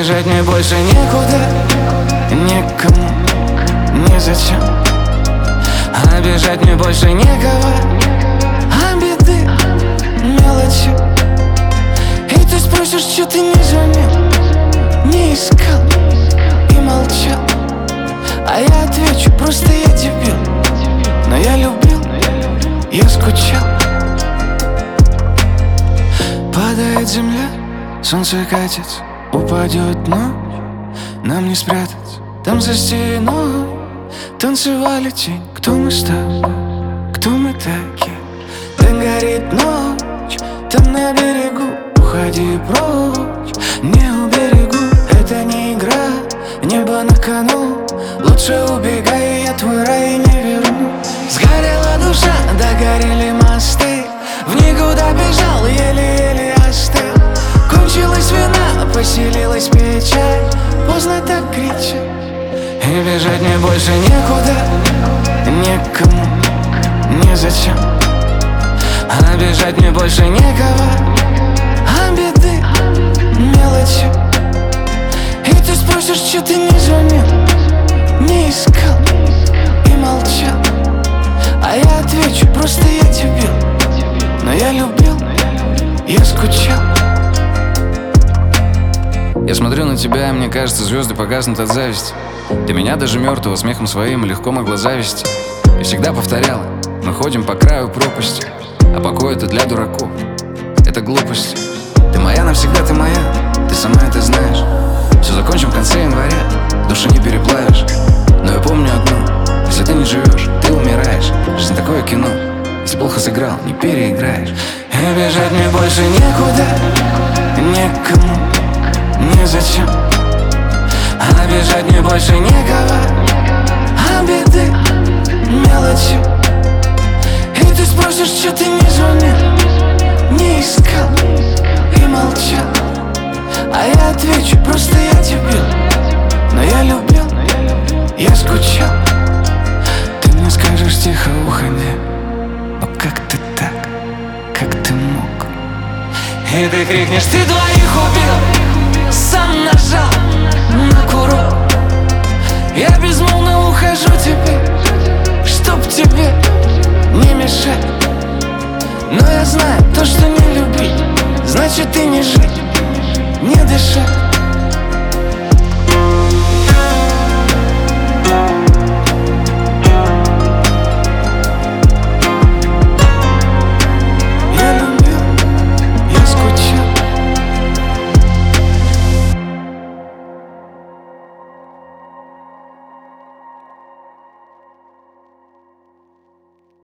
бежать мне больше некуда, никому, незачем. А бежать мне больше некого, а беды, мелочи. И ты спросишь, что ты не звонил, не искал и молчал. А я отвечу, просто я дебил. Но я любил, я скучал. Падает земля, солнце катится, упадет ночь, нам не спрятаться. Там за стеной танцевали тень. Кто мы с тобой, кто мы такие? Там горит ночь, там на берегу. Уходи прочь, не уберегу. Это не игра, небо на кону. Лучше убегай, я твой рай не верну. Сгорела душа, догорели мосты. В никуда бежал, еле-еле остыл. Кончилась вина, поселилась печаль. Поздно так кричать. И бежать мне больше некуда, никому, незачем. А бежать мне больше некого, а беды, мелочи. И ты спросишь, что ты не звонил, не искал и молчал. А я отвечу, просто я дебил. Но я любил, я скучал. Я смотрю на тебя, и мне кажется, звезды погаснут от зависти. Ты меня даже мертвого смехом своим легко могла завести. И всегда повторяла: мы ходим по краю пропасти, а покой это для дураков, это глупость. Ты моя навсегда, ты моя, ты сама это знаешь. Все закончим в конце января, души не переплавишь. Но я помню одно: если ты не живешь, ты умираешь. Жизнь такое кино, если плохо сыграл, не переиграешь. И бежать мне больше некуда, никому, незачем. А бежать мне больше некого, а беды, мелочи. И ты спросишь, что ты не звонил, не искал и молчал. А я отвечу, просто я дебил. Но я любил, я скучал. Ты мне скажешь тихо, уходи. Но как ты так, как ты мог? И ты крикнешь, ты двоих убил, сам нажал на курок. Я безмолвно ухожу теперь, чтоб тебе не мешать. Но я знаю, то, что не любить, значит и не жить, не дышать.